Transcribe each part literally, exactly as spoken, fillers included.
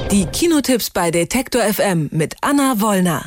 Die Kinotipps bei Detektor F M mit Anna Wollner.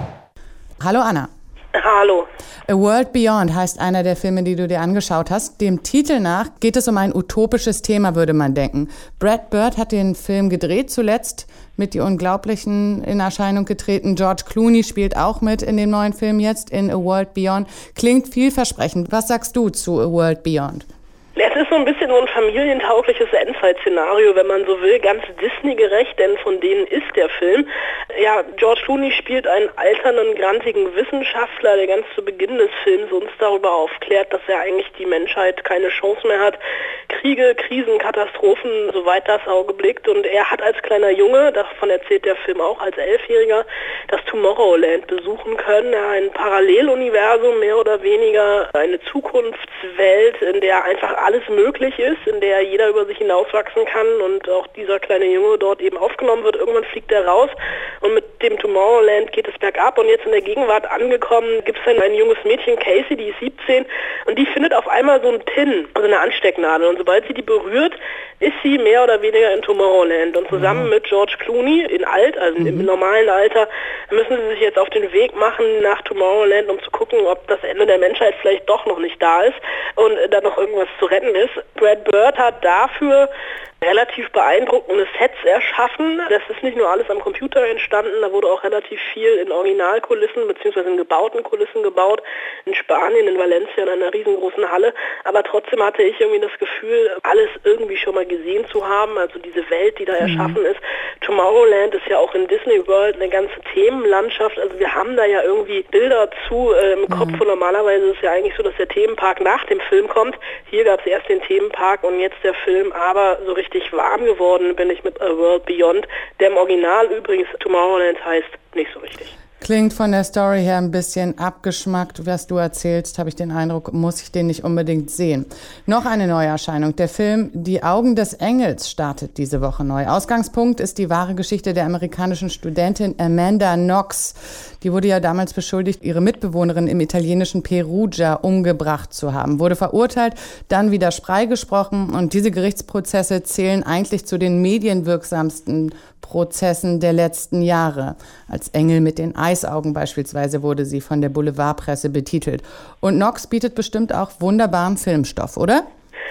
Hallo Anna. Hallo. A World Beyond heißt einer der Filme, die du dir angeschaut hast. Dem Titel nach geht es um ein utopisches Thema, würde man denken. Brad Bird hat den Film gedreht, zuletzt mit Die Unglaublichen in Erscheinung getreten. George Clooney spielt auch mit in dem neuen Film jetzt, in A World Beyond. Klingt vielversprechend. Was sagst du zu A World Beyond? Es ist so ein bisschen so ein familientaugliches Endzeit-Szenario, wenn man so will, ganz Disney-gerecht, denn von denen ist der Film. Ja, George Clooney spielt einen alternden, grantigen Wissenschaftler, der ganz zu Beginn des Films uns darüber aufklärt, dass er eigentlich die Menschheit keine Chance mehr hat. Kriege, Krisen, Katastrophen, soweit das Auge blickt. Und er hat als kleiner Junge, davon erzählt der Film auch, als Elfjähriger, das Tomorrowland besuchen können. Ja, ein Paralleluniversum, mehr oder weniger, eine Zukunftswelt, in der einfach alles möglich ist, in der jeder über sich hinauswachsen kann und auch dieser kleine Junge dort eben aufgenommen wird. Irgendwann fliegt er raus und mit dem Tomorrowland geht es bergab und jetzt in der Gegenwart angekommen gibt es dann ein junges Mädchen, Casey, die ist siebzehn und die findet auf einmal so einen Pin, also eine Anstecknadel und sobald sie die berührt, ist sie mehr oder weniger in Tomorrowland und zusammen mhm. mit George Clooney in alt, also mhm. im normalen Alter, müssen sie sich jetzt auf den Weg machen nach Tomorrowland, um zu gucken, ob das Ende der Menschheit vielleicht doch noch nicht da ist und dann noch irgendwas zu retten ist. Brad Bird hat dafür relativ beeindruckende Sets erschaffen. Das ist nicht nur alles am Computer entstanden, da wurde auch relativ viel in Originalkulissen bzw. in gebauten Kulissen gebaut, in Spanien, in Valencia, in einer riesengroßen Halle. Aber trotzdem hatte ich irgendwie das Gefühl, alles irgendwie schon mal gesehen zu haben, also diese Welt, die da mhm. erschaffen ist. Tomorrowland ist ja auch in Disney World eine ganze Themenlandschaft, also wir haben da ja irgendwie Bilder zu äh, im mhm. Kopf und normalerweise ist es ja eigentlich so, dass der Themenpark nach dem Film kommt. Hier gab es erst den Themenpark und jetzt der Film, aber so richtig warm geworden bin ich mit A World Beyond, der im Original übrigens Tomorrowland heißt, nicht so richtig. Klingt von der Story her ein bisschen abgeschmackt, was du erzählst, habe ich den Eindruck, muss ich den nicht unbedingt sehen. Noch eine Neuerscheinung. Der Film Die Augen des Engels startet diese Woche neu. Ausgangspunkt ist die wahre Geschichte der amerikanischen Studentin Amanda Knox. Die wurde ja damals beschuldigt, ihre Mitbewohnerin im italienischen Perugia umgebracht zu haben. Wurde verurteilt, dann wieder freigesprochen und diese Gerichtsprozesse zählen eigentlich zu den medienwirksamsten Prozessen der letzten Jahre. Als Engel mit den Eisaugen beispielsweise wurde sie von der Boulevardpresse betitelt. Und Knox bietet bestimmt auch wunderbaren Filmstoff, oder?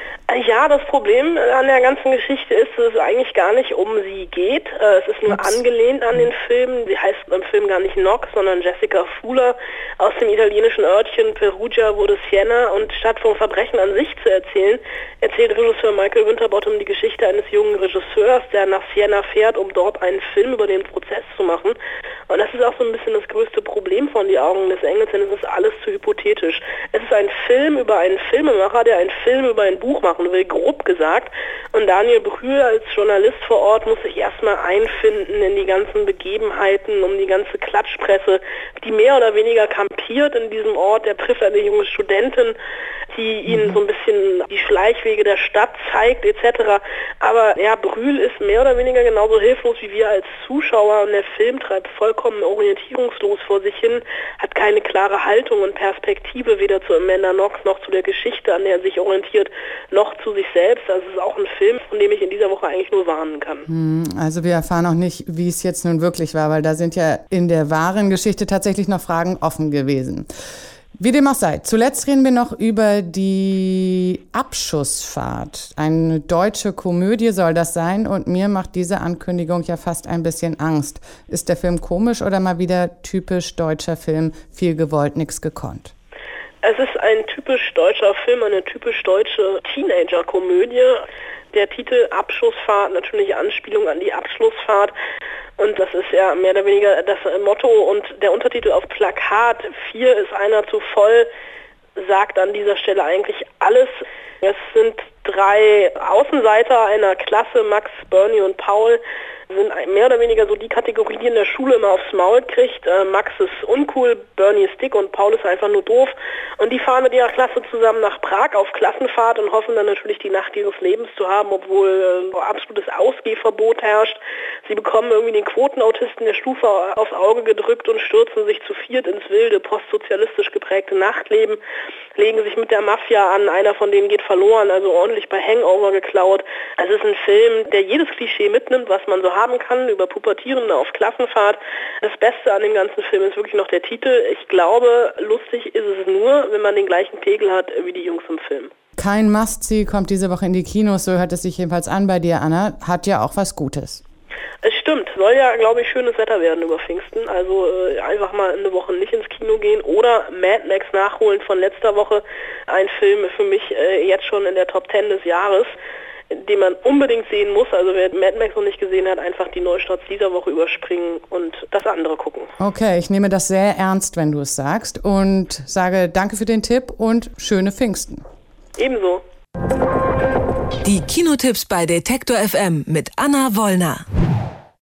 Ja, das Problem an der ganzen Geschichte ist, dass es eigentlich gar nicht um sie geht. Es ist nur Ups. angelehnt an den Film. Sie heißt im Film gar nicht Knox, sondern Jessica Fuller. Aus dem italienischen Örtchen Perugia wurde Siena und statt vom Verbrechen an sich zu erzählen, erzählt Regisseur Michael Winterbottom die Geschichte eines jungen Regisseurs, der nach Siena fährt, um dort einen Film über den Prozess zu machen. Und das ist auch so ein bisschen das größte Problem von Die Augen des Engels, denn es ist alles zu hypothetisch. Es ist ein Film über einen Filmemacher, der einen Film über ein Buch macht will, grob gesagt. Und Daniel Brühl als Journalist vor Ort muss sich erstmal einfinden in die ganzen Begebenheiten, um die ganze Klatschpresse, die mehr oder weniger kampiert in diesem Ort. Er trifft eine junge Studentin, die ihnen so ein bisschen die Schleichwege der Stadt zeigt, et cetera. Aber ja, Brühl ist mehr oder weniger genauso hilflos wie wir als Zuschauer und der Film treibt vollkommen orientierungslos vor sich hin, hat keine klare Haltung und Perspektive, weder zu Amanda Knox noch zu der Geschichte, an der er sich orientiert, noch zu sich selbst. Das ist auch ein Film, von dem ich in dieser Woche eigentlich nur warnen kann. Also wir erfahren auch nicht, wie es jetzt nun wirklich war, weil da sind ja in der wahren Geschichte tatsächlich noch Fragen offen gewesen. Wie dem auch sei, zuletzt reden wir noch über die Abschussfahrt. Eine deutsche Komödie soll das sein und mir macht diese Ankündigung ja fast ein bisschen Angst. Ist der Film komisch oder mal wieder typisch deutscher Film, viel gewollt, nix gekonnt? Es ist ein typisch deutscher Film, eine typisch deutsche Teenager-Komödie. Der Titel Abschussfahrt, natürlich Anspielung an die Abschlussfahrt. Und das ist ja mehr oder weniger das Motto. Und der Untertitel auf Plakat vier ist einer zu voll, sagt an dieser Stelle eigentlich alles. Es sind drei Außenseiter einer Klasse, Max, Bernie und Paul, sind mehr oder weniger so die Kategorie, die in der Schule immer aufs Maul kriegt. Äh, Max ist uncool, Bernie ist dick und Paul ist einfach nur doof. Und die fahren mit ihrer Klasse zusammen nach Prag auf Klassenfahrt und hoffen dann natürlich die Nacht ihres Lebens zu haben, obwohl äh, absolutes Ausgehverbot herrscht. Sie bekommen irgendwie den Quotenautisten der Stufe aufs Auge gedrückt und stürzen sich zu viert ins wilde, postsozialistisch geprägte Nachtleben, legen sich mit der Mafia an, einer von denen geht verloren, also ordentlich bei Hangover geklaut. Also es ist ein Film, der jedes Klischee mitnimmt, was man so haben kann, über Pubertierende auf Klassenfahrt. Das Beste an dem ganzen Film ist wirklich noch der Titel. Ich glaube, lustig ist es nur, wenn man den gleichen Pegel hat wie die Jungs im Film. Kein Must-See kommt diese Woche in die Kinos, so hört es sich jedenfalls an bei dir, Anna. Hat ja auch was Gutes. Es stimmt, soll ja, glaube ich, schönes Wetter werden über Pfingsten, also äh, einfach mal eine Woche nicht ins Kino gehen oder Mad Max nachholen von letzter Woche, ein Film für mich äh, jetzt schon in der Top Ten des Jahres, den man unbedingt sehen muss, also wer Mad Max noch nicht gesehen hat, einfach die Neustarts dieser Woche überspringen und das andere gucken. Okay, ich nehme das sehr ernst, wenn du es sagst und sage danke für den Tipp und schöne Pfingsten. Ebenso. Die Kinotipps bei Detektor F M mit Anna Wollner.